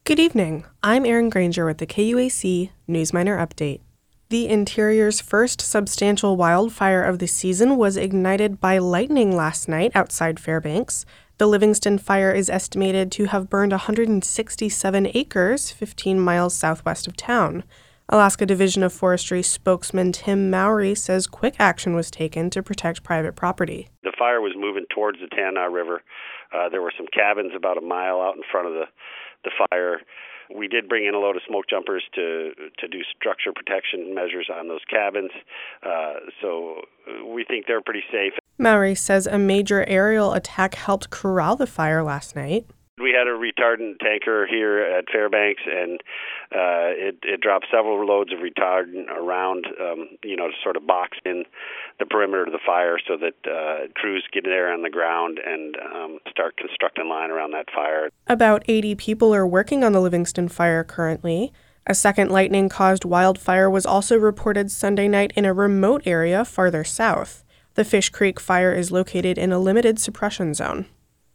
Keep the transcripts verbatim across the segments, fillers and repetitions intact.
Good evening. I'm Erin Granger with the K U A C Newsminer Update. The interior's first substantial wildfire of the season was ignited by lightning last night outside Fairbanks. The Livingston fire is estimated to have burned one hundred sixty-seven acres, fifteen miles southwest of town. Alaska Division of Forestry spokesman Tim Mowry says quick action was taken to protect private property. The fire was moving towards the Tanana River. Uh, there were some cabins about a mile out in front of the, the fire. We did bring in a load of smoke jumpers to to do structure protection measures on those cabins, uh, so we think they're pretty safe. Mowry says a major aerial attack helped corral the fire last night. We had a retardant tanker here at Fairbanks, and uh, it, it dropped several loads of retardant around, um, you know, to sort of box in the perimeter of the fire so that uh, crews get there on the ground and um, start constructing line around that fire. About eighty people are working on the Livingston fire currently. A second lightning-caused wildfire was also reported Sunday night in a remote area farther south. The Fish Creek fire is located in a limited suppression zone.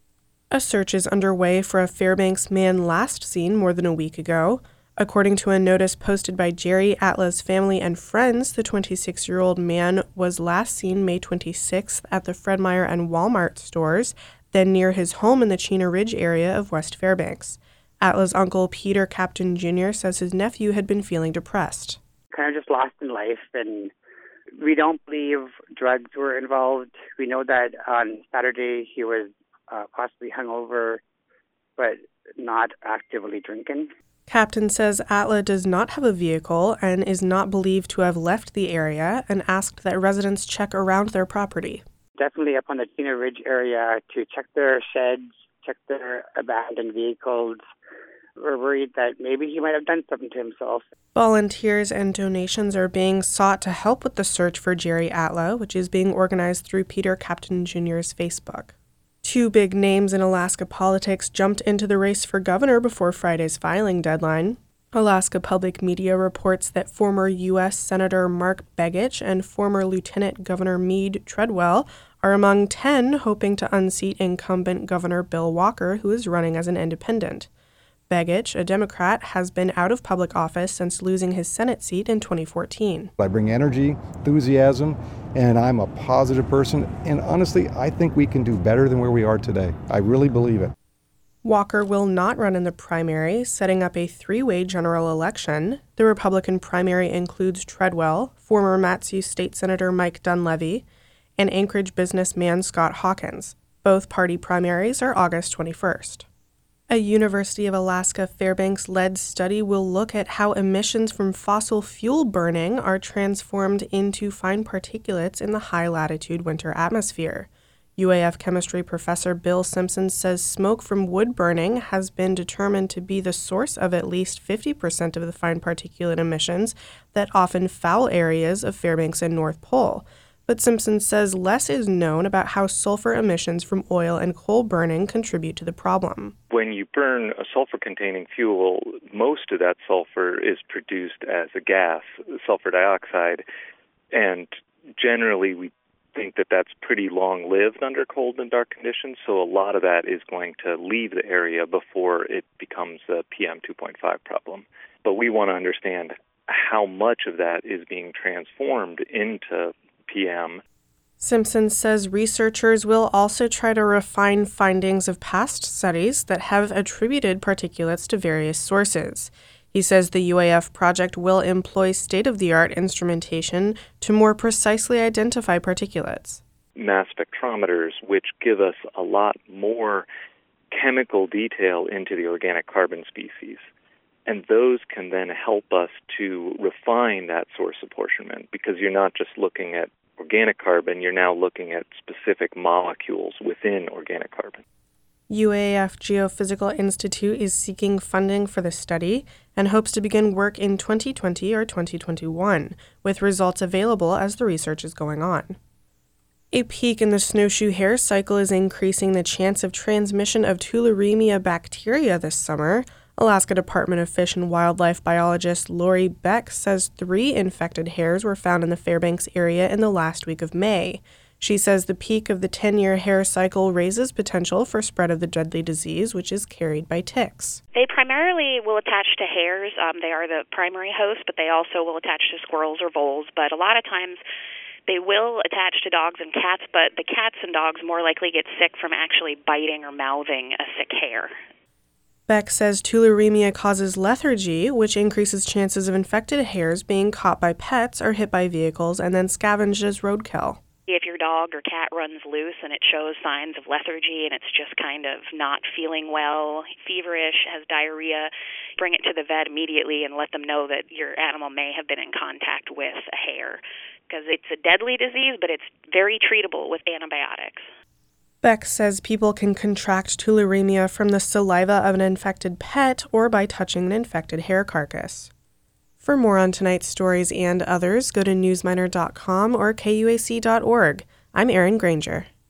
A search is underway for a Fairbanks man last seen more than a week ago. According to a notice posted by Jerry Atla's family and friends, the twenty-six-year-old man was last seen May twenty-sixth at the Fred Meyer and Walmart stores, then near his home in the Chena Ridge area of West Fairbanks. Atla's uncle, Peter Captain Junior, says his nephew had been feeling depressed. Kind of just lost in life, and we don't believe drugs were involved. We know that on Saturday he was Uh, possibly hungover, but not actively drinking. Captain says Atla does not have a vehicle and is not believed to have left the area, and asked that residents check around their property. Definitely up on the Chena Ridge area to check their sheds, check their abandoned vehicles. We're worried that maybe he might have done something to himself. Volunteers and donations are being sought to help with the search for Jerry Atla, which is being organized through Peter Captain Junior's Facebook. Two big names in Alaska politics jumped into the race for governor before Friday's filing deadline. Alaska Public Media reports that former U S Senator Mark Begich and former Lieutenant Governor Meade Treadwell are among ten hoping to unseat incumbent Governor Bill Walker, who is running as an independent. Begich, a Democrat, has been out of public office since losing his Senate seat in twenty fourteen. I bring energy, enthusiasm, and I'm a positive person. And honestly, I think we can do better than where we are today. I really believe it. Walker will not run in the primary, setting up a three-way general election. The Republican primary includes Treadwell, former Matthews State Senator Mike Dunleavy, and Anchorage businessman Scott Hawkins. Both party primaries are August twenty-first. A University of Alaska Fairbanks-led study will look at how emissions from fossil fuel burning are transformed into fine particulates in the high-latitude winter atmosphere. U A F chemistry professor Bill Simpson says smoke from wood burning has been determined to be the source of at least fifty percent of the fine particulate emissions that often foul areas of Fairbanks and North Pole. But Simpson says less is known about how sulfur emissions from oil and coal burning contribute to the problem. When you burn a sulfur-containing fuel, most of that sulfur is produced as a gas, sulfur dioxide, and generally we think that that's pretty long-lived under cold and dark conditions, so a lot of that is going to leave the area before it becomes a P M two point five problem. But we want to understand how much of that is being transformed into P M. Simpson says researchers will also try to refine findings of past studies that have attributed particulates to various sources. He says the U A F project will employ state-of-the-art instrumentation to more precisely identify particulates. Mass spectrometers, which give us a lot more chemical detail into the organic carbon species. And those can then help us to refine that source apportionment, because you're not just looking at organic carbon, you're now looking at specific molecules within organic carbon. U A F Geophysical Institute is seeking funding for the study and hopes to begin work in twenty twenty or twenty twenty-one, with results available as the research is going on. A peak in the snowshoe hare cycle is increasing the chance of transmission of tularemia bacteria this summer. Alaska Department of Fish and Wildlife biologist Lori Beck says three infected hares were found in the Fairbanks area in the last week of May. She says the peak of the ten-year hair cycle raises potential for spread of the deadly disease, which is carried by ticks. They primarily will attach to hares. Um, they are the primary host, but they also will attach to squirrels or voles. But a lot of times they will attach to dogs and cats, but the cats and dogs more likely get sick from actually biting or mouthing a sick hare. Beck says tularemia causes lethargy, which increases chances of infected hares being caught by pets or hit by vehicles and then scavenged as roadkill. If your dog or cat runs loose and it shows signs of lethargy and it's just kind of not feeling well, feverish, has diarrhea, bring it to the vet immediately and let them know that your animal may have been in contact with a hare, because it's a deadly disease, but it's very treatable with antibiotics. Beck says people can contract tularemia from the saliva of an infected pet or by touching an infected hare carcass. For more on tonight's stories and others, go to newsminer dot com or K U A C dot org. I'm Erin Granger.